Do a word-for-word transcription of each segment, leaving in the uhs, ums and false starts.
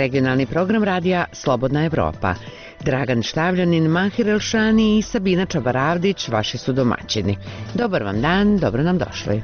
regionalni program radija Slobodna Evropa. Dragan Štavljanin, Mahir Elšani i Sabina Čabaravdić vaši su domaćini. Dobar vam dan, dobro nam došli.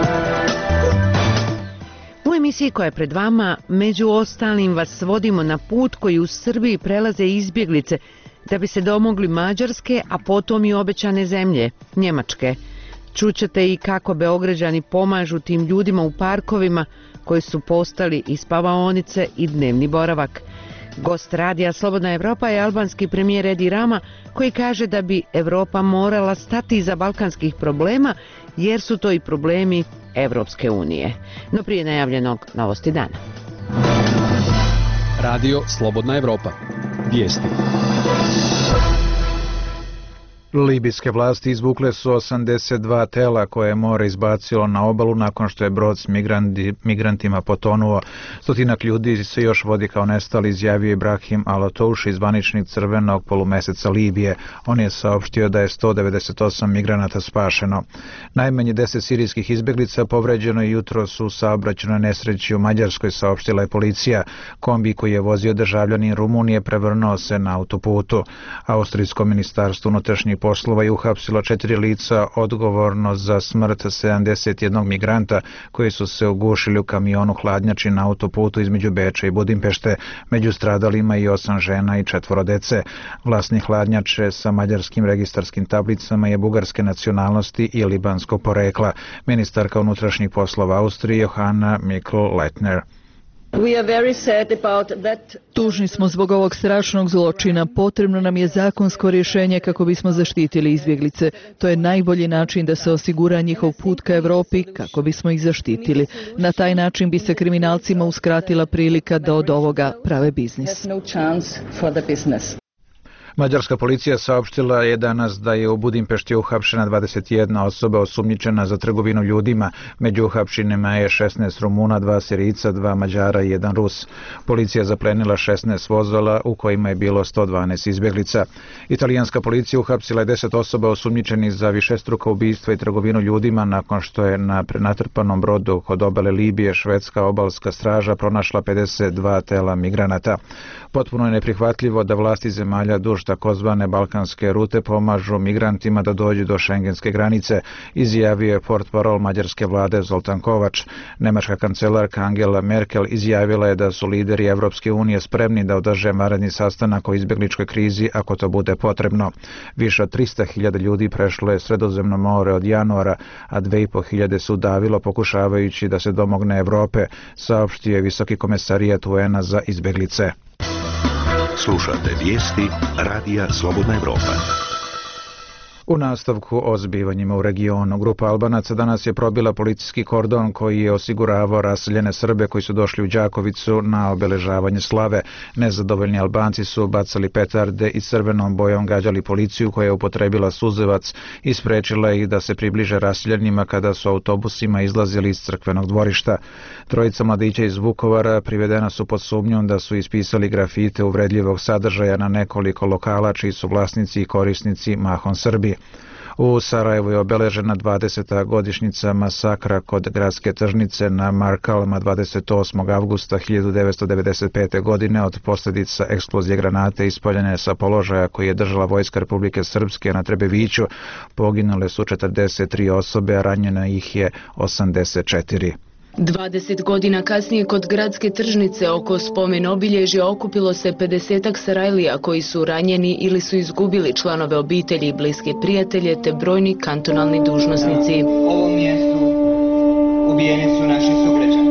U emisiji koja je pred vama, među ostalim vas vodimo na put koji u Srbiji prelaze izbjeglice da bi se domogli Mađarske, a potom i obećane zemlje, Njemačke. Čućete i kako Beograđani pomažu tim ljudima u parkovima koji su postali i spavaonice i dnevni boravak. Gost radija Slobodna Evropa je albanski premijer Edi Rama, koji kaže da bi Evropa morala stati iza balkanskih problema jer su to i problemi Evropske unije. No prije najavljenog novosti dana. Radio Slobodna Evropa. Vijesti. Libijske vlasti izvukle su osamdeset dva tela koje je more izbacilo na obalu nakon što je brod s migranti, migrantima potonuo. Stotinak ljudi se još vodi kao nestali, izjavio Ibrahim Al-Otouši, zvaničnik Crvenog polumeseca Libije. On je saopštio da je sto devedeset osam migranata spašeno. Najmanje deset sirijskih izbjeglica povređeno je jutros u saobraćajnoj nesreći u Mađarskoj, saopštila je policija. Kombi koji je vozio državljanin Rumunije prevrnuo se na autoputu. Austrijsko ministarstvo unutrašnjih poslova je uhapsilo četiri lica odgovorno za smrt sedamdeset jednog migranta koji su se ugušili u kamionu hladnjači na autoputu između Beča i Budimpešte. Među stradalima i osam žena i četvoro dece. Vlasnik hladnjače sa mađarskim registarskim tablicama je bugarske nacionalnosti i libanskog porekla. Ministarka unutrašnjih poslova Austrije Johanna Mikl-Leitner. Tužni smo zbog ovog strašnog zločina. Potrebno nam je zakonsko rješenje kako bismo zaštitili izbjeglice. To je najbolji način da se osigura njihov put ka Europi kako bismo ih zaštitili. Na taj način bi se kriminalcima uskratila prilika da od ovoga prave biznis. Mađarska policija saopštila je danas da je u Budimpešti uhapšena dvadeset jedna osoba osumnjičena za trgovinu ljudima. Među uhapšenima je šesnaest Rumuna, dva Sirijca, dva Mađara i jedan Rus. Policija zaplenila šesnaest vozila u kojima je bilo sto dvanaest izbjeglica. Italijanska policija uhapsila je deset osoba osumnjičenih za višestruka ubistva i trgovinu ljudima nakon što je na prenatrpanom brodu kod obale Libije švedska obalska straža pronašla pedeset dva tela migranata. Potpuno je neprihvatljivo da vlasti zemalja duž takozvane balkanske rute pomažu migrantima da dođu do šengenske granice, izjavio je portparol mađarske vlade Zoltan Kovač. Nemačka kancelarka Angela Merkel izjavila je da su lideri Evropske unije spremni da održe vanredni sastanak o izbjegličkoj krizi ako to bude potrebno. Više od trista hiljada ljudi prešlo je Sredozemno more od januara, a dve i po hiljade se udavilo pokušavajući da se domogne Evrope, saopštio je visoki komesarijat U N-a za izbjeglice. Slušate vijesti radija Slobodna Evropa. U nastavku o zbivanjima u regionu, grupa Albanaca danas je probila policijski kordon koji je osiguravao raseljene Srbe koji su došli u Đakovicu na obeležavanje slave. Nezadovoljni Albanci su bacali petarde i crvenom bojom gađali policiju koja je upotrebila suzevac i sprečila ih da se približe raseljenima kada su autobusima izlazili iz crkvenog dvorišta. Trojica mladića iz Vukovara privedena su pod sumnjom da su ispisali grafite uvredljivog sadržaja na nekoliko lokala čiji su vlasnici i korisnici mahom Srbi. U Sarajevu je obeležena dvadeseta godišnjica masakra kod gradske tržnice na Markalama dvadeset osmog avgusta hiljadu devetsto devedeset pete. godine od posljedica eksplozije granate ispaljene sa položaja koji je držala vojska Republike Srpske na Trebeviću. Poginule su četrdeset tri osobe, a ranjena ih je osamdeset četiri. dvadeset godina kasnije kod gradske tržnice oko spomen obilježja okupilo se pedesetak Sarajlija koji su ranjeni ili su izgubili članove obitelji i bliske prijatelje te brojni kantonalni dužnosnici. Na ovom mjestu ubijeni su naši sugrađani.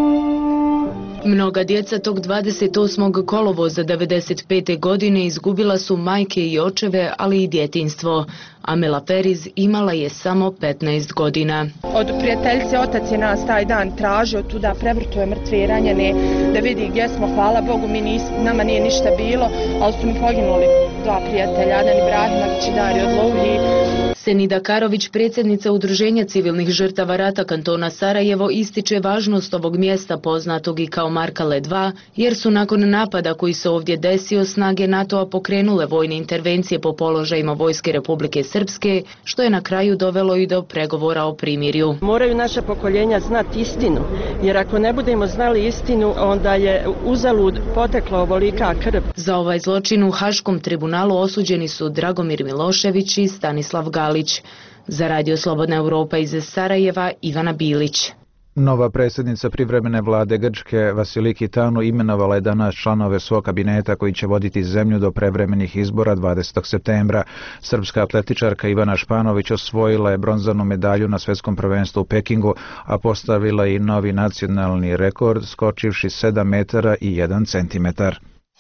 Mnoga djeca tog dvadeset osmog kolovoza devedeset pete. godine izgubila su majke i očeve, ali i djetinjstvo. Amela Periz imala je samo petnaest godina. Od prijateljice otac je nas taj dan tražio tuda, prevrtuje mrtve i ranjene da vidi gdje smo. Hvala Bogu, mi nis, nama nije ništa bilo, ali su mi poginuli dva prijatelja, Adan Ibrahimović i Dario Odlovlji. Senida Karović, predsjednica Udruženja civilnih žrtava rata kantona Sarajevo, ističe važnost ovog mjesta poznatog i kao Markale dva, jer su nakon napada koji se ovdje desio snage NATO-a pokrenule vojne intervencije po položajima vojske Republike Srpske, što je na kraju dovelo i do pregovora o primirju. Moraju naša pokoljenja znati istinu, jer ako ne budemo znali istinu, onda je uzalud potekla ovolika krv. Za ovaj zločin u Haškom tribunalu osuđeni su Dragomir Milošević i Stanislav Galić. Za Radio Slobodna Europa iz Sarajeva, Ivana Bilić. Nova predsjednica privremene vlade Grčke Vasiliki Tanu imenovala je danas članove svog kabineta koji će voditi zemlju do prevremenih izbora dvadesetog septembra. Srpska atletičarka Ivana Španović osvojila je bronzanu medalju na svjetskom prvenstvu u Pekingu, a postavila i novi nacionalni rekord skočivši sedam metara i jedan centimetar.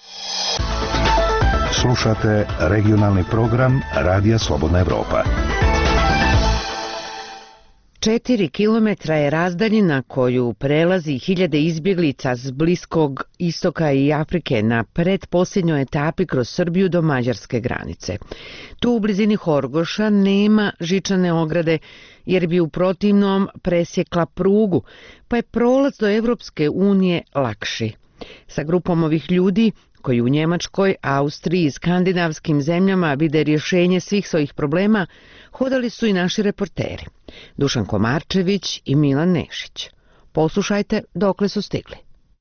Slušate regionalni program Radija Slobodna Evropa. Četiri kilometra je razdaljina koju prelazi hiljade izbjeglica s Bliskog istoka i Afrike na pretposljednjoj etapi kroz Srbiju do mađarske granice. Tu u blizini Horgoša nema žičane ograde jer bi u protivnom presjekla prugu, pa je prolaz do Evropske unije lakši. Sa grupom ovih ljudi koji u Njemačkoj, Austriji i skandinavskim zemljama vide rješenje svih svojih problema, hodali su i naši reporteri, Dušan Komarčević i Milan Nešić. Poslušajte dokle su stigli.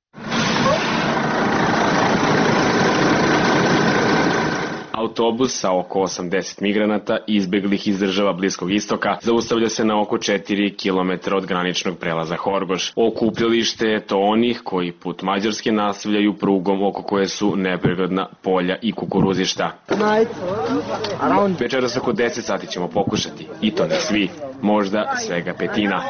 Autobus sa oko osamdeset migranata izbjeglih iz država Bliskog istoka zaustavlja se na oko četiri kilometra od graničnog prelaza Horgoš. Okupljalište je to onih koji put Mađarske nastavljaju prugom oko koje su nepregledna polja i kukuruzišta. Večeras oko deset sati ćemo pokušati, i to ne svi, možda svega petina.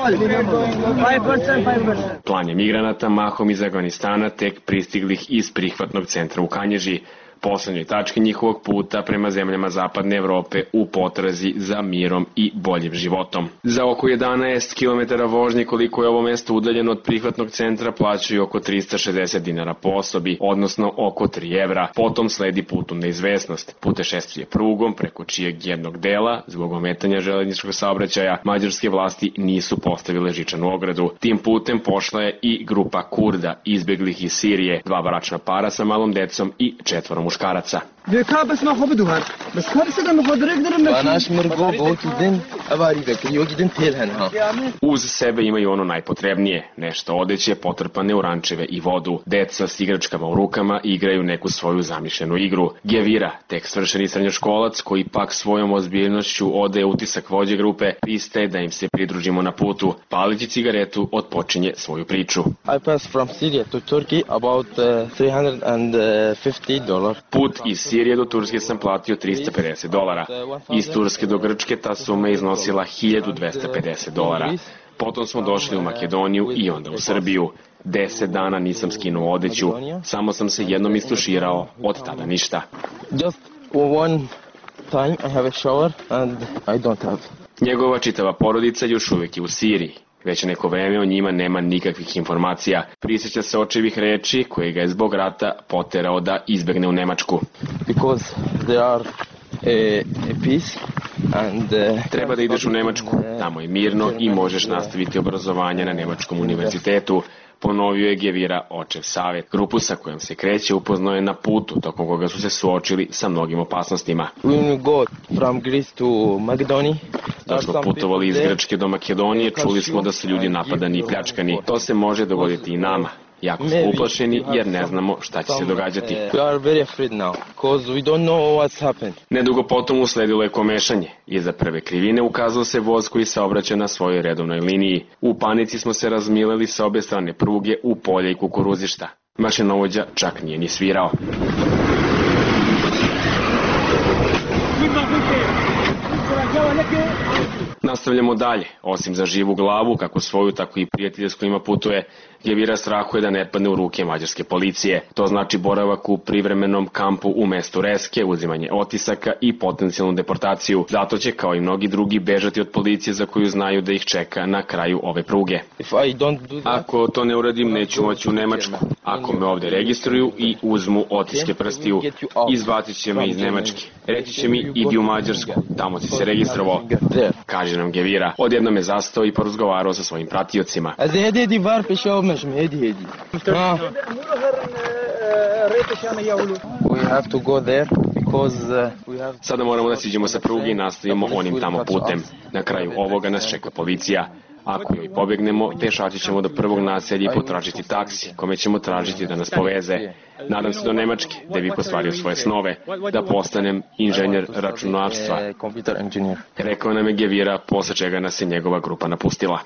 Klanje migranata mahom iz Afganistana tek pristiglih iz prihvatnog centra u Kanježi, poslednjoj tački njihovog puta prema zemljama zapadne Evrope u potrazi za mirom i boljim životom. Za oko jedanaest kilometara vožnje koliko je ovo mesto udaljeno od prihvatnog centra plaćaju oko trista šezdeset dinara po osobi, odnosno oko tri evra. Potom sledi put u neizvesnost. Putešestvije prugom preko čijeg jednog dela, zbog ometanja željezničkog saobraćaja, mađarske vlasti nisu postavile žičanu ogradu. Tim putem pošla je i grupa Kurda, izbjeglih iz Sirije, dva bračna para sa malom decom i četvoro muškaraca. Uz sebe imaju ono najpotrebnije, nešto odeće, potrpane u rančeve i vodu. Deca s igračkama u rukama igraju neku svoju zamišljenu igru. Gevira, tek svršeni srednjoškolac koji pak svojom ozbiljnošću odaje utisak vođe grupe, pristaje da im se pridružimo na putu. Palići cigaretu otpočinje svoju priču. I passed from Syria to Turkey about uh, three hundred fifty dollars. Put iz Sirije do Turske sam platio trista pedeset dolara. Iz Turske do Grčke ta suma je iznosila hiljadu dvesta pedeset dolara. Potom smo došli u Makedoniju i onda u Srbiju. Deset dana nisam skinuo odeću, samo sam se jednom istuširao, od tada ništa. Just one time I have a shower and I don't have. Njegova čitava porodica još uvijek je u Siriji. Već neko vreme o njima nema nikakvih informacija. Prisjeća se očevih reči koje ga je zbog rata poterao da izbegne u Nemačku. Because there are a, a peace and, uh, Treba da ideš u Nemačku, tamo je mirno i možeš nastaviti obrazovanje na Nemačkom univerzitetu, ponovio je Gevira očev savjet. Grupu sa kojom se kreće upoznao je na putu, tokom koga su se suočili sa mnogim opasnostima. When we go from Greece to Macedonia, dok smo putovali iz Grčke do Makedonije, čuli smo da su ljudi napadani i pljačkani. To se može dogoditi i nama. Jako smo uplašeni jer ne znamo šta će se događati. Nedugo potom usledilo je komešanje. Iza prve krivine ukazao se voz koji saobraća na svojoj redovnoj liniji. U panici smo se razmileli sa obe strane pruge u polje i kukuruzišta. Mašinovođa čak nije ni svirao. Na nastavljamo dalje. Osim za živu glavu, kako svoju, tako i prijatelje s kojima putuje, Gevira strahuje da ne padne u ruke mađarske policije. To znači boravak u privremenom kampu u mestu Reske, uzimanje otisaka i potencijalnu deportaciju. Zato će, kao i mnogi drugi, bežati od policije za koju znaju da ih čeka na kraju ove pruge. Ako to ne uradim, neću moći u Nemačku. Ako me ovde registruju i uzmu otiske prstiju, izbacit će me iz Nemačke. Reći će mi, idi u Mađarsku, tamo si se registrovao, kaže nam Gevira. Odjednom je zastao i porazgovarao sa svojim pratiocima. Sada moramo da siđemo sa pruge i nastavimo onim tamo putem. Na kraju ovoga nas čeka policija. Ako joj pobegnemo, pešači ćemo do prvog naselja i potražiti taksi, kome ćemo tražiti da nas poveze. Nadam se do Nemačke, da bih ostvario svoje snove, da postanem inženjer računarstva. Rekao nam je Gevira, posle čega nas je njegova grupa napustila.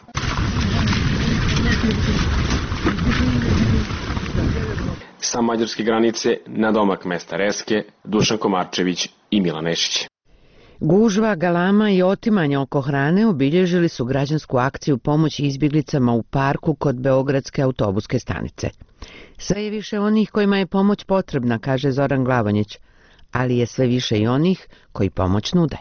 Sa mađarske granice, na domak mesta Reske, Dušan Komarčević i Milan Nešić. Gužva, galama i otimanje oko hrane obilježili su građansku akciju pomoći izbjeglicama u parku kod Beogradske autobuske stanice. Sve je više onih kojima je pomoć potrebna, kaže Zoran Glavonjić, ali je sve više i onih koji pomoć nude.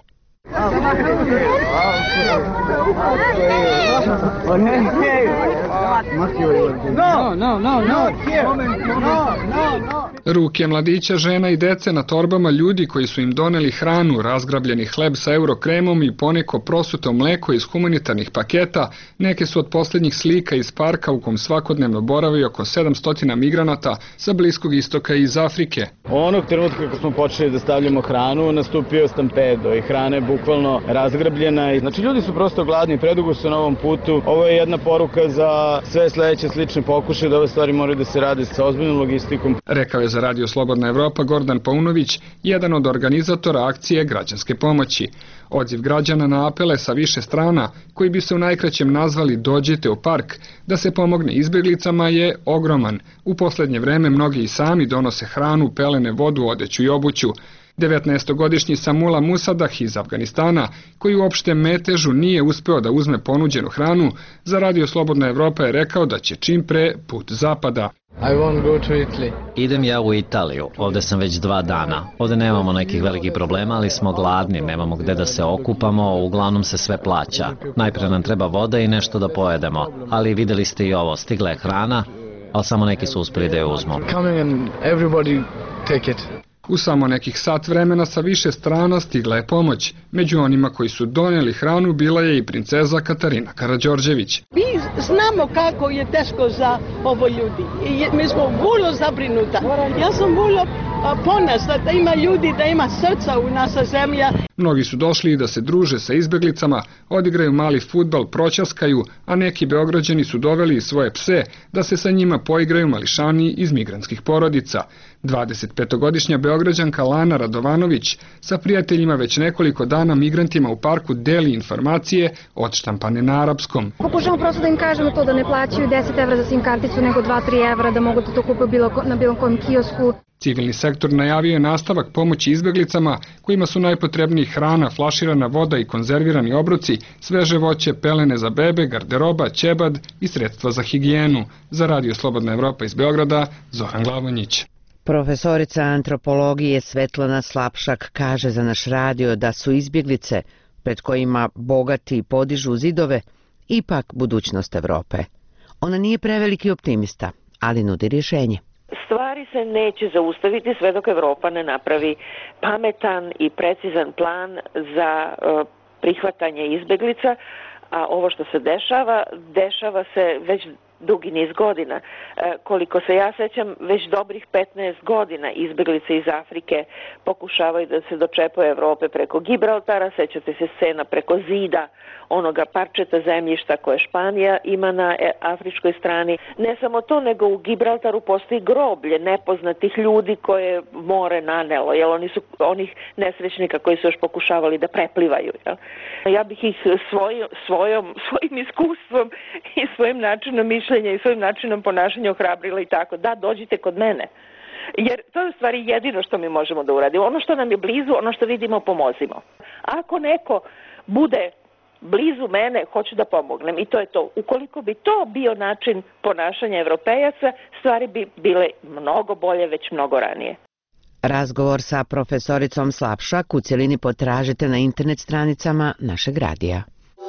Ruke mladića, žena i dece na torbama ljudi koji su im doneli hranu, razgrabljeni hleb sa eurokremom i poneko prosuto mleko iz humanitarnih paketa, neke su od posljednjih slika iz parka u kom svakodnevno boravi oko sedamsto migranata sa Bliskog istoka i iz Afrike. Onog trenutka kako smo počeli da stavljamo hranu, nastupio stampedo i hrana je bukvalno razgrabljena. Znači ljudi su prosto gladni, predugo su na ovom putu. Ovo je jedna poruka za sve sledeće slične pokušaje da ove stvari moraju da se rade sa ozbiljnom logistikom. Rekao je za Radio Slobodna Evropa Gordan Paunović, jedan od organizatora akcije građanske pomoći. Odziv građana na apele sa više strana, koji bi se u najkraćem nazvali Dođite u park, da se pomogne izbjeglicama je ogroman. U poslednje vreme mnogi i sami donose hranu, pelene, vodu, odeću i obuću. devetnaestogodišnji Samula Musadah iz Afganistana, koji u opštem metežu nije uspeo da uzme ponuđenu hranu, za Radio Slobodna Evropa je rekao da će čim pre put zapada. I won't go to Italy. Idem ja u Italiju, ovde sam već dva dana. Ovde nemamo nekih velikih problema, ali smo gladni, nemamo gde da se okupamo, uglavnom se sve plaća. Najpre nam treba voda i nešto da pojedemo, ali videli ste i ovo, stigla je hrana, ali samo neki su uspeli da je uzmu. Coming and everybody take it. U samo nekih sat vremena sa više strana stigla je pomoć. Među onima koji su donijeli hranu bila je i princeza Katarina Karađorđević. Mi znamo kako je teško za ovo ljudi. I mi smo vrlo zabrinuta. Ja sam vrlo ponosna da ima ljudi, da ima srca u naša zemlja. Mnogi su došli da se druže sa izbjeglicama, odigraju mali fudbal, proćaskaju, a neki Beograđani su doveli svoje pse da se sa njima poigraju mališani iz migrantskih porodica. dvadesetpetogodišnja Beograđanka Lana Radovanović sa prijateljima već nekoliko dana migrantima u parku deli informacije odštampane na arapskom. Pokušamo prosto da im kažemo to da ne plaćaju deset evra za sim karticu nego dva do tri evra, da mogu da to kupe bilo, na bilo kojem kiosku. Civilni sektor najavio je nastavak pomoći izbjeglicama kojima su najpotrebniji hrana, flaširana voda i konzervirani obroci, sveže voće, pelene za bebe, garderoba, ćebad i sredstva za higijenu. Za Radio Slobodna Evropa iz Beograda, Zoran Glavonjić. Profesorica antropologije Svetlana Slapšak kaže za naš radio da su izbjeglice, pred kojima bogati podižu zidove, ipak budućnost Evrope. Ona nije preveliki optimista, ali nudi rješenje. Stvari se neće zaustaviti sve dok Evropa ne napravi pametan i precizan plan za uh, prihvatanje izbeglica, a ovo što se dešava, dešava se već dugi niz godina. E, koliko se ja sećam, već dobrih petnaest godina izbeglice iz Afrike pokušavaju da se dočepaju Evrope preko Gibraltara, sećate se scena preko zida onoga parčeta zemljišta koje Španija ima na afričkoj strani. Ne samo to, nego u Gibraltaru postoji groblje nepoznatih ljudi koje more nanelo, jer oni su onih nesrećnika koji su još pokušavali da preplivaju. Jel? Ja bih ih svoj, svojom, svojim iskustvom i svojim načinom mišljenja i svojim načinom ponašanja ohrabrila i tako, da, dođite kod mene. Jer to je u stvari jedino što mi možemo da uradimo. Ono što nam je blizu, ono što vidimo, pomozimo. Ako neko bude blizu mene, hoću da pomognem i to je to. Ukoliko bi to bio način ponašanja Evropejaca, stvari bi bile mnogo bolje već mnogo ranije. Razgovor sa profesoricom Slapšak u cjelini potražite na internet stranicama našeg radija.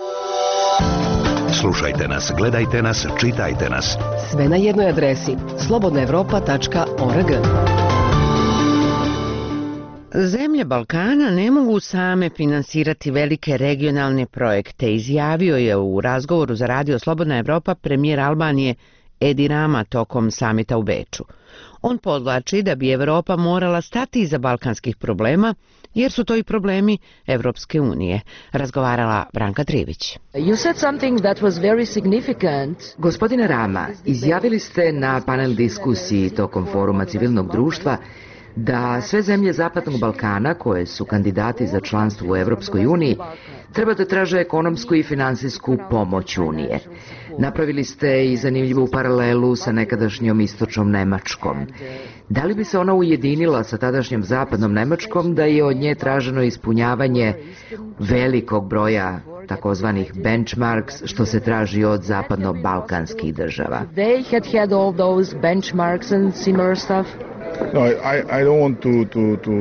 Slušajte nas, gledajte nas, čitajte nas. Sve na jednoj adresi slobodna evropa tačka org. Zemlje Balkana ne mogu same finansirati velike regionalne projekte, izjavio je u razgovoru za radio Slobodna Evropa premijer Albanije Edi Rama tokom samita u Beču. On podvlači da bi Evropa morala stati iza balkanskih problema, jer su to i problemi Evropske unije. Razgovarala Branka Trivić. You said something that was very significant. Gospodine Rama, izjavili ste na panel diskusiji tokom foruma civilnog društva da sve zemlje Zapadnog Balkana koje su kandidati za članstvo u Evropskoj uniji treba da traže ekonomsku i finansijsku pomoć Unije. Napravili ste i zanimljivu paralelu sa nekadašnjom istočnom Nemačkom. Da li bi se ona ujedinila sa tadašnjom zapadnom Nemačkom da je od nje traženo ispunjavanje velikog broja takozvanih benchmarks što se traži od zapadno-balkanskih država? They had had all those benchmarks and similar stuff. No, I, I don't want to, to, to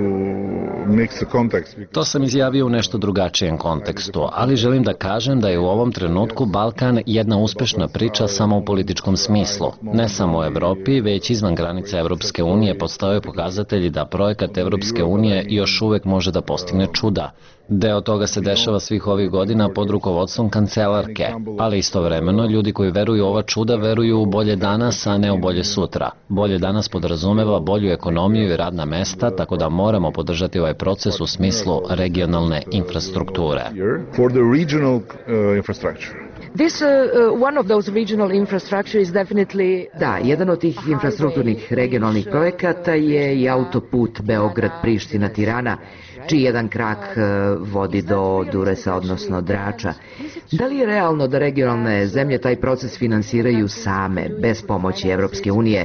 mix the context. To sam izjavio u nešto drugačijem kontekstu, ali želim da kažem da je u ovom trenutku Balkan jedna uspešna priča samo u političkom smislu. Ne samo u Evropi, već izvan granica Evropske unije postoje pokazatelji da projekat Evropske unije još uvek može da postigne čuda. Deo toga se dešava svih ovih godina pod rukovodstvom kancelarke, ali istovremeno ljudi koji veruju u ova čuda veruju u bolje danas, a ne u bolje sutra. Bolje danas podrazumeva bolju ekonomiju i radna mesta, tako da moramo podržati ovaj proces u smislu regionalne infrastrukture. For the regional uh, infrastructure. This uh, uh, one of those regional infrastructure is definitely... Da, jedan od tih infrastrukturnih regionalnih projekata je i autoput Beograd-Priština-Tirana, čiji jedan krak uh, vodi do Duresa, odnosno Drača. Da li je realno da regionalne zemlje taj proces finansiraju same, bez pomoći Evropske unije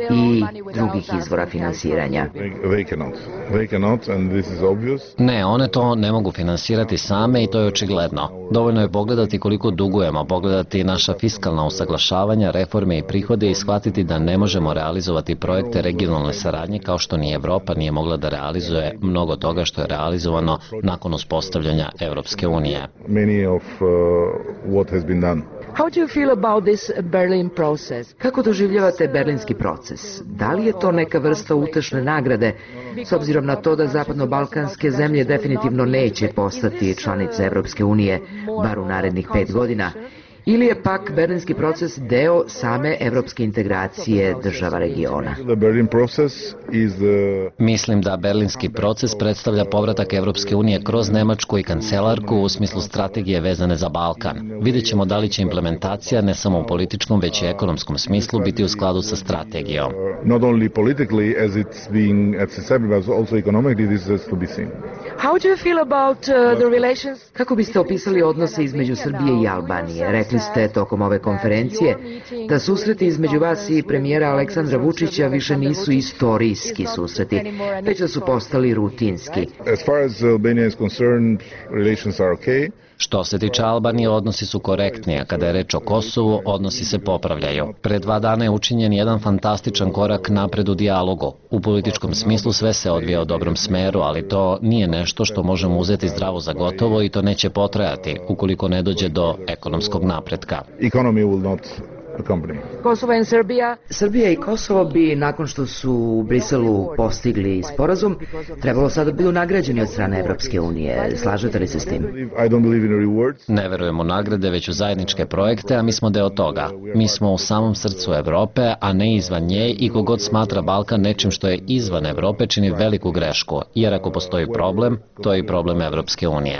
i drugih izvora finansiranja? They cannot. They cannot, and this is obvious. Ne, one to ne mogu finansirati same i to je očigledno. Dovoljno je pogledati koliko dugujemo, pogledati naša fiskalna usaglašavanja, reforme i prihode i shvatiti da ne možemo realizovati projekte regionalne saradnje kao što ni Evropa nije mogla da realizuje mnogo toga što je realizovano nakon uspostavljanja Evropske unije. Many of uh, what has been done. How do you feel about this Berlin process? Kako doživljavate berlinski proces? Da li je to neka vrsta utešne nagrade, s obzirom na to da zapadno-balkanske zemlje definitivno neće postati članice Evropske unije, bar u narednih pet godina? Ili je pak berlinski proces deo same evropske integracije država regiona? Mislim da berlinski proces predstavlja povratak Evropske unije kroz Nemačku i kancelarku u smislu strategije vezane za Balkan. Vidjet ćemo da li će implementacija ne samo u političkom, već i ekonomskom smislu biti u skladu sa strategijom. Not only politically as it's being established, but also economically this is to be seen. How do you feel about uh, the relations? Kako biste opisali odnose između Srbije i Albanije? Rekli ste tokom ove konferencije da susreti između vas i premijera Aleksandra Vučića više nisu istorijski susreti, već da su postali rutinski. As far as Albania is concerned, relations are okay. Što se tiče Albanije, odnosi su korektni, a kada je reč o Kosovu, odnosi se popravljaju. Pre dva dana je učinjen jedan fantastičan korak napred u dijalogu. U političkom smislu sve se odvija u dobrom smeru, ali to nije nešto što možemo uzeti zdravo za gotovo i to neće potrajati ukoliko ne dođe do ekonomskog napretka. Economy will not Kosovo i Srbija. Srbija i Kosovo bi, nakon što su u Briselu postigli sporazum, trebalo sada da budu nagrađeni od strane Evropske unije. Slažete li se s tim? Ne verujemo u nagrade, već u zajedničke projekte, a mi smo deo toga. Mi smo u samom srcu Evrope, a ne izvan nje, i kogod smatra Balkan nečim što je izvan Evrope čini veliku grešku, jer ako postoji problem, to je i problem Evropske unije.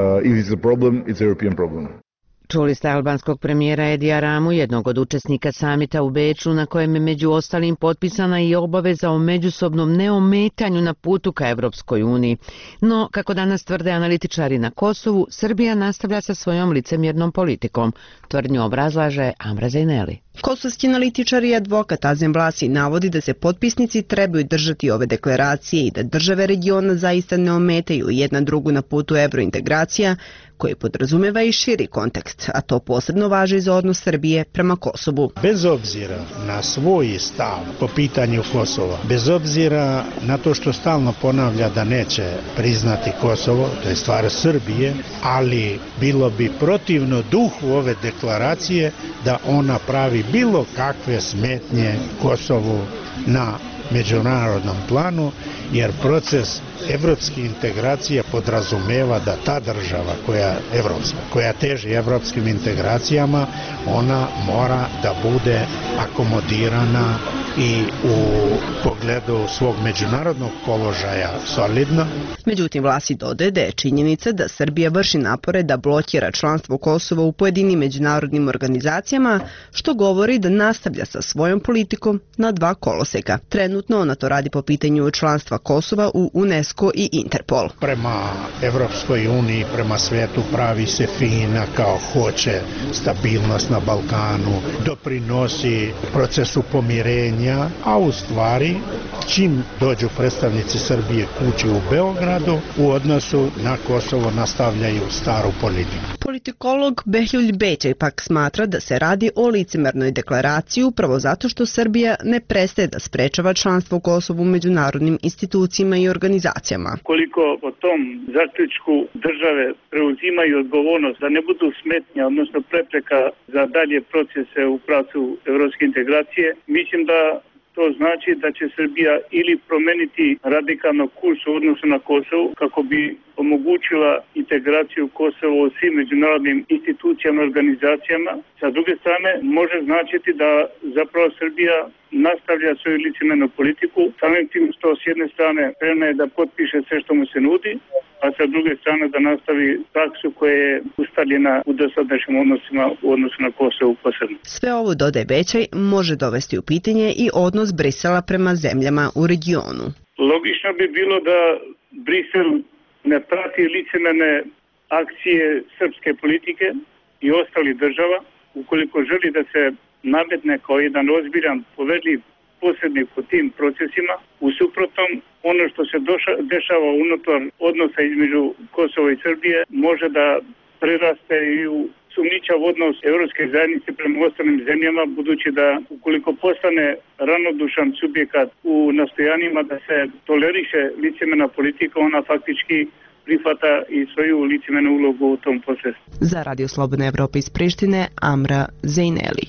Čuli ste albanskog premijera Edija Ramu, jednog od učesnika samita u Beču, na kojem je među ostalim potpisana i obaveza o međusobnom neometanju na putu ka Evropskoj uniji. No, kako danas tvrde analitičari na Kosovu, Srbija nastavlja sa svojom licemjernom politikom. Tvrdnju obrazlaže Amra Zejneli. Kosovski analitičar i advokat Azem Vlasi navodi da se potpisnici trebaju držati ove deklaracije i da države regiona zaista ne ometaju jedna drugu na putu evrointegracija, koji podrazumeva i širi kontekst, a to posebno važi za odnos Srbije prema Kosovu. Bez obzira na svoj stav po pitanju Kosova, bez obzira na to što stalno ponavlja da neće priznati Kosovo, to je stvar Srbije, ali bilo bi protivno duhu ove deklaracije da ona pravi bilo kakve smetnje Kosovu na međunarodnom planu, jer proces evropske integracije podrazumeva da ta država koja evropska, koja teži evropskim integracijama, ona mora da bude akomodirana i u pogledu svog međunarodnog položaja solidna. Međutim, Vlasi dodaje da je činjenica da Srbija vrši napore da blokira članstvo Kosova u pojedinim međunarodnim organizacijama, što govori da nastavlja sa svojom politikom na dva koloseka. Trenutno ona to radi po pitanju članstva Kosova u UNESCO i Interpol. Prema Evropskoj uniji, prema svetu pravi se fina kao hoće stabilnost na Balkanu, doprinosi procesu pomirenja, a u stvari čim dođu predstavnici Srbije kući u Beogradu, u odnosu na Kosovo nastavljaju staru politiku. Politikolog Behlul Bećaj pak smatra da se radi o licemernoj deklaraciji upravo zato što Srbija ne prestaje da sprečava članstvo Kosova u međunarodnim institucijama i organizacijama. Koliko po tom zaključku države preuzimaju odgovornost da ne budu smetnja, odnosno prepreka za dalje procese u pravcu evropske integracije, mislim da to znači da će Srbija ili promeniti radikalno kurs u odnosu na Kosovo kako bi omogućila integraciju Kosova u svim međunarodnim institucijama i organizacijama. Sa druge strane, može značiti da zapravo Srbija nastavlja svoju licemernu politiku, samim tim što s jedne strane spremna je da potpiše sve što mu se nudi, a sa druge strane da nastavi praksu koja je ustaljena u dosadašnjim odnosima u odnosu na Kosovo posebno. Sve ovo, dodaje Bećaj, može dovesti u pitanje i odnos Brisela prema zemljama u regionu. Logično bi bilo da Brisel ne prati licemerne akcije srpske politike i ostalih država, ukoliko želi da se nametne kao jedan ozbiljan, povedljiv posrednik u tim procesima. U suprotnom, ono što se doša, dešava unutar odnosa između Kosova i Srbije može da preraste i u sumnjičav odnos evropske zajednice prema ostalim zemljama, budući da ukoliko postane ravnodušan subjekat u nastojanjima da se toleriše licemerna politika, ona faktički prihvata i svoju licemernu ulogu u tom procesu. Za Radio Slobodna Evropa iz Prištine, Amra Zejneli.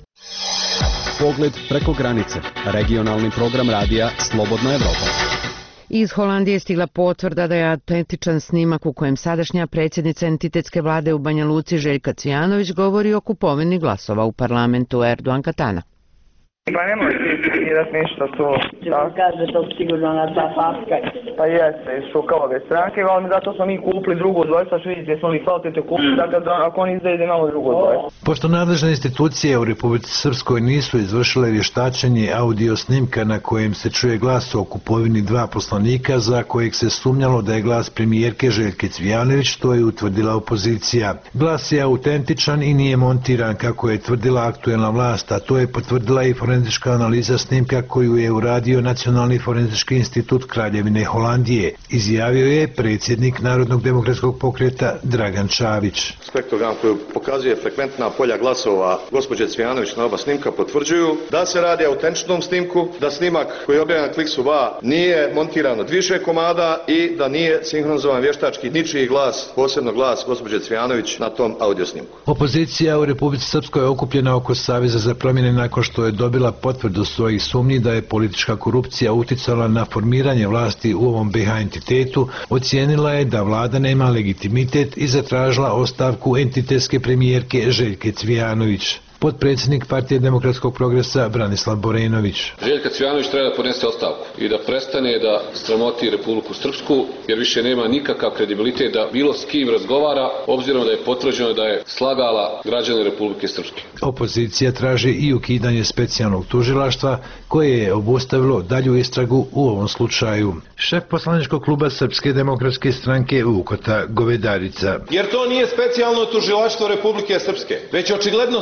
Pogled preko granice. Regionalni program radija Slobodna Evropa. Iz Holandije je stigla potvrda da je autentičan snimak u kojem sadašnja predsjednica entitetske vlade u Banja Luci Željka Cvijanović govori o kupovini glasova u parlamentu Erdogan Katana. Pa ne možete ispitirat ništa to. Ćemo kaže to sigurno na ta paska. Pa jeste, iz Šukalove stranke, ali zato smo mi kupili drugo dvojstvo, što vidite, smo li kvalitetno kupili, da kad, ako oni izdaje da imamo drugo dvojstvo. Pošto nadležne institucije u Republici Srpskoj nisu izvršile vještačenje audio snimka na kojem se čuje glas o kupovini dva poslanika za kojeg se sumnjalo da je glas premijerke Željke Cvijanović, to je utvrdila opozicija. Glas je autentičan i nije montiran kako je tvrdila aktuelna vlast, a to je potvrdila i forenzička analiza snimka koju je uradio Nacionalni forenzički institut Kraljevine Holandije, izjavio je predsjednik Narodnog demokratskog pokreta Dragan Čavić. Spektrogram koji pokazuje frekventna polja glasova gospođe Cvijanović na oba snimka potvrđuju da se radi o autentičnom snimku, da snimak koji je objavljen na Kliksu dva nije montiran od više komada i da nije sinhronizovan vještački ničiji glas, posebno glas gospođe Cvijanović na tom audio snimku. Opozicija u Republici Srpskoj je okupljena oko Saveza za promjene nakon što je dobila potvrdu svojih sumnji da je politička korupcija uticala na formiranje vlasti u ovom B H entitetu, ocijenila je da vlada nema legitimitet i zatražila ostavku entitetske premijerke Željke Cvijanović. Potpredsjednik Partije demokratskog progresa Branislav Borenović. Željka Cvijanović treba da podnese ostavku i da prestane da sramoti Republiku Srpsku, jer više nema nikakav kredibilitet da bilo s kim razgovara, obzirom da je potvrđeno da je slagala građane Republike Srpske. Opozicija traži i ukidanje specijalnog tužilaštva koje je obustavilo dalju istragu u ovom slučaju. Šef poslaničkog kluba Srpske demokratske stranke Vukota Govedarica. Jer to nije specijalno tužilaštvo Republike Srpske, već očigledno specijalno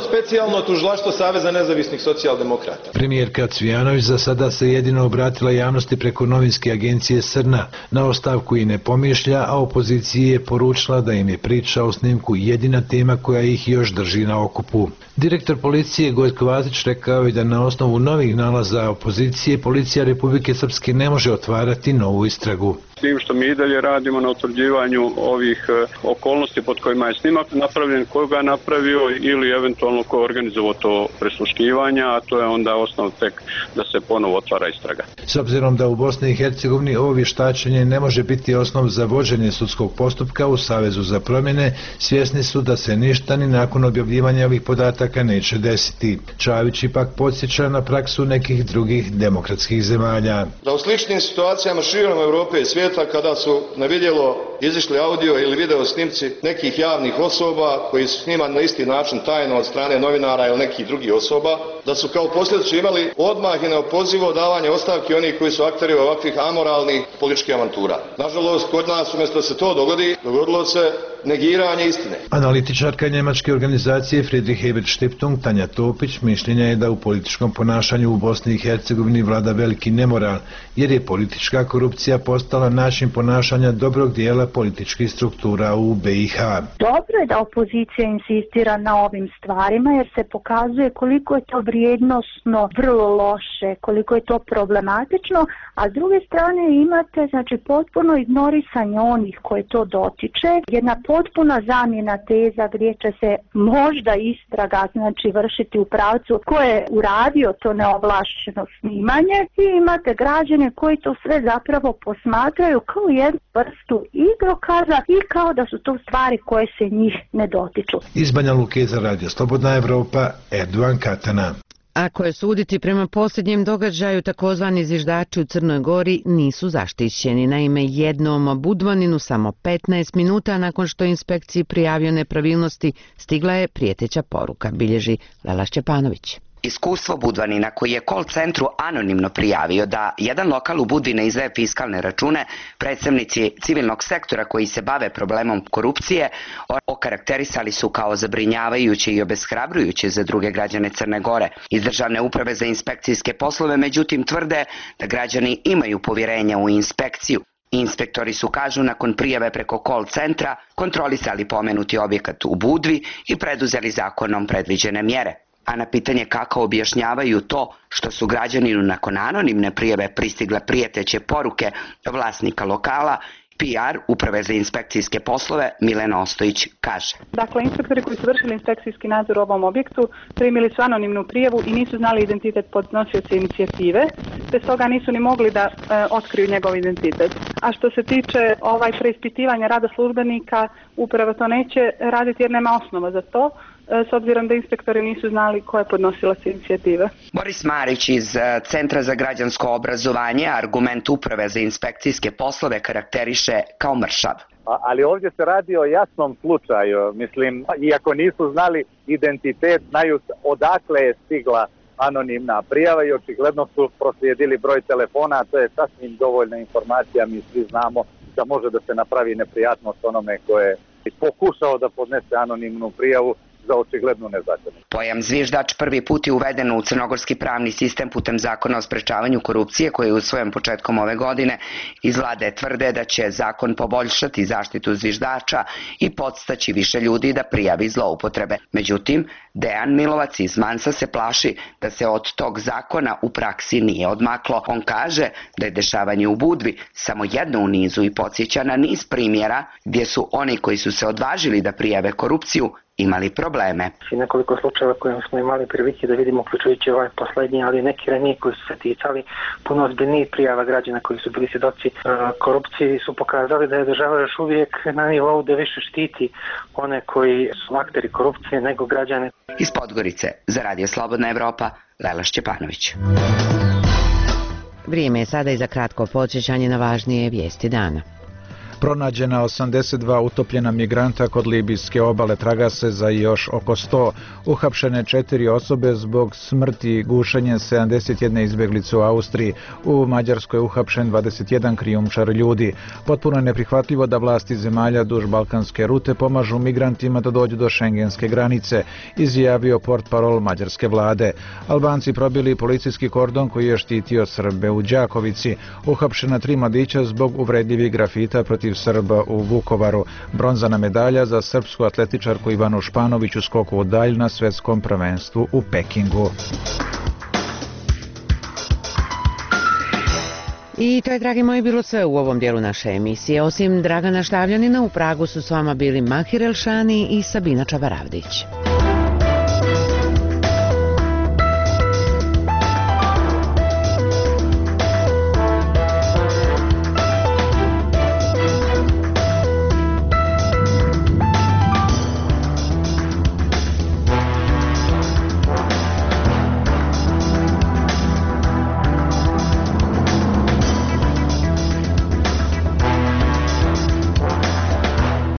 Generalno tužilaštvo Saveza nezavisnih socijaldemokrata. Premijerka Cvijanović za sada se jedino obratila javnosti preko novinske agencije Srna. Na ostavku i ne pomišlja, a opoziciji je poručila da im je priča o snimku jedina tema koja ih još drži na okupu. Direktor policije Gojko Vazić rekao je da na osnovu novih nalaza opozicije Policija Republike Srpske ne može otvarati novu istragu. S tim što mi i dalje radimo na utvrđivanju ovih okolnosti pod kojima je snimak napravljen, ko ga je napravio ili eventualno ko je organizovao to prisluškivanje, a to je onda osnov tek da se ponovo otvara istraga. S obzirom da u Bosni i Hercegovini ovo vještačenje ne može biti osnov za vođenje sudskog postupka u Savezu za promjene, svjesni su da se ništa ni nakon objavljivanja ovih podataka neće desiti. Čavić ipak podsjeća na praksu nekih drugih demokratskih zemalja. Da u sličnim situacijama širom Europe i svijeta kada su na vidjelo izišli audio ili video snimci nekih javnih osoba koji su snimani na isti način tajno od strane novinara ili nekih drugih osoba, da su kao posljedicu imali odmah i neopozivo davanje ostavki onih koji su akteri ovakvih amoralnih političkih avantura. Nažalost, kod nas umjesto da se to dogodi, dogodilo se negiranje istine. Analitičarka njemačke organizacije Friedrich Ebert Stiftung Tanja Topić mišljenja je da u političkom ponašanju u Bosni i Hercegovini vlada veliki nemoral, jer je politička korupcija postala način ponašanja dobrog dijela političkih struktura u B i H. Dobro je da opozicija insistira na ovim stvarima jer se pokazuje koliko je to vrijednosno vrlo loše, koliko je to problematično, a s druge strane imate znači potpuno ignorisanje onih koje to dotiče, jedna potpuna zamjena teza gdje će se možda istraga znači vršiti u pravcu ko je uradio to neovlašćeno snimanje i imate građane koji to sve zapravo posmatraju kao jednu vrstu igrokaza i kao da su to stvari koje se njih ne dotiču. Iz Banja Luke za Radio Slobodna Evropa, Erdogan Katana. Ako je suditi prema posljednjem događaju, takozvani zviždači u Crnoj Gori nisu zaštićeni. Naime, jednom Budvaninu samo petnaest minuta nakon što inspekciji prijavio nepravilnosti stigla je prijeteća poruka, bilježi Lela Šćepanović. Iskustvo Budvanina koji je call centru anonimno prijavio da jedan lokal u Budvi ne izdaje fiskalne račune, predstavnici civilnog sektora koji se bave problemom korupcije okarakterisali su kao zabrinjavajuće i obeshrabrujuće za druge građane Crne Gore. Iz Državne uprave za inspekcijske poslove međutim tvrde da građani imaju povjerenja u inspekciju. Inspektori su, kažu, nakon prijave preko call centra kontrolisali pomenuti objekat u Budvi i preduzeli zakonom predviđene mjere. A na pitanje kako objašnjavaju to što su građaninu nakon anonimne prijave pristigle prijeteće poruke vlasnika lokala, P R Uprave za inspekcijske poslove Milena Ostojić kaže. Dakle, inspektori koji su vršili inspekcijski nadzor u ovom objektu primili su anonimnu prijavu i nisu znali identitet podnosioca inicijative, te stoga nisu ni mogli da e, otkriju njegov identitet. A što se tiče ovaj preispitivanja rada službenika, uprava to neće raditi jer nema osnova za to, s obzirom da inspektori nisu znali ko je podnosilac inicijative. Boris Marić iz Centra za građansko obrazovanje argument Uprave za inspekcijske poslove karakteriše kao mršav. Ali ovdje se radi o jasnom slučaju, mislim, iako nisu znali identitet, znaju odakle je stigla anonimna prijava i očigledno su proslijedili broj telefona, to je sasvim dovoljna informacija, mi svi znamo da može da se napravi neprijatnost onome koje je pokušao da podnese anonimnu prijavu za očiglednu nezakonitost. Pojam zviždač prvi put je uveden u crnogorski pravni sistem putem zakona o sprečavanju korupcije koji je usvojen početkom ove godine. Iz vlade tvrde da će zakon poboljšati zaštitu zviždača i podstaći više ljudi da prijavi zloupotrebe. Međutim, Dejan Milovac iz Mansa se plaši da se od tog zakona u praksi nije odmaklo. On kaže da je dešavanje u Budvi samo jedno u nizu i podsjeća na niz primjera gdje su oni koji su se odvažili da prijave korupciju imali probleme. I nekoliko slučajeva koje smo imali prilike da vidimo, uključujući ovaj poslednji, ali neki ranije koji su se ticali puno ozbiljnijih prijava građana koji su bili svjedoci korupcije, su pokazali da je država još uvijek na nivou da više štiti one koji su akteri korupcije nego građane. Iz Podgorice za Radio Slobodna Evropa, Lela Šćepanović. Vrijeme je sada i za kratko podsjećanje na važnije vijesti dana. Pronađena osamdeset dva utopljena migranta kod libijske obale, traga se za još oko sto. Uhapšene četiri osobe zbog smrti i gušenja sedamdeset jedne izbjeglice u Austriji. U Mađarskoj je uhapšen dvadeset jedan krijumčar ljudi. Potpuno je neprihvatljivo da vlasti zemalja duž balkanske rute pomažu migrantima da dođu do šengenske granice, izjavio portparol mađarske vlade. Albanci probili policijski kordon koji je štitio Srbe u Đakovici. Uhapšena tri mladića zbog uvredljivih grafita protiv Srba u Vukovaru. Bronzana medalja za srpsku atletičarku Ivanu Španović u skoku u dalj na svetskom prvenstvu u Pekingu. I to je, dragi moji, bilo sve u ovom dijelu naše emisije. Osim Dragana Štavljanina, u Pragu su s vama bili Mahir Elšani i Sabina Čabaravdić.